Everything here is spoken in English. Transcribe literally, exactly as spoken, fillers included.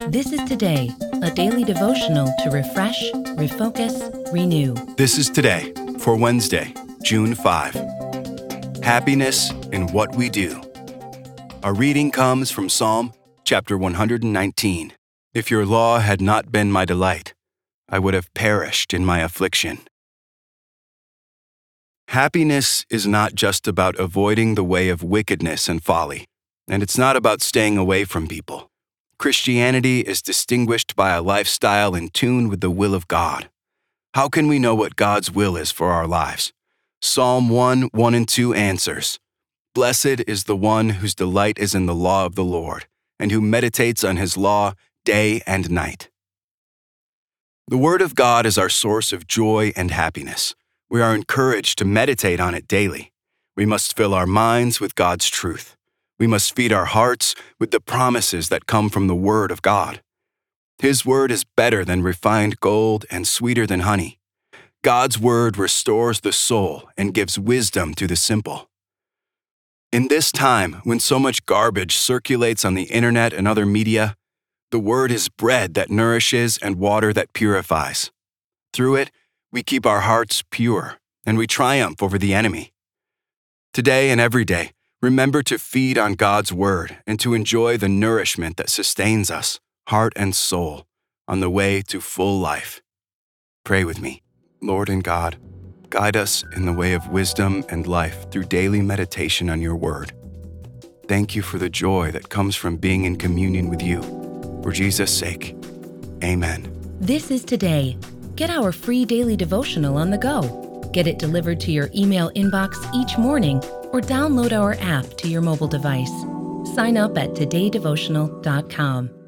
This is Today, a daily devotional to refresh, refocus, renew. This is Today for Wednesday, June fifth. Happiness in what we do. Our reading comes from Psalm chapter one hundred nineteen. If your law had not been my delight, I would have perished in my affliction. Happiness is not just about avoiding the way of wickedness and folly, and it's not about staying away from people. Christianity is distinguished by a lifestyle in tune with the will of God. How can we know what God's will is for our lives? Psalm one, one and two answers. Blessed is the one whose delight is in the law of the Lord, and who meditates on his law day and night. The Word of God is our source of joy and happiness. We are encouraged to meditate on it daily. We must fill our minds with God's truth. We must feed our hearts with the promises that come from the Word of God. His Word is better than refined gold and sweeter than honey. God's Word restores the soul and gives wisdom to the simple. In this time, when so much garbage circulates on the internet and other media, the Word is bread that nourishes and water that purifies. Through it, we keep our hearts pure, and we triumph over the enemy. Today and every day, remember to feed on God's Word and to enjoy the nourishment that sustains us, heart and soul, on the way to full life. Pray with me. Lord and God, guide us in the way of wisdom and life through daily meditation on your Word. Thank you for the joy that comes from being in communion with you. For Jesus' sake, amen. This is Today. Get our free daily devotional on the go. Get it delivered to your email inbox each morning or download our app to your mobile device. Sign up at today devotional dot com.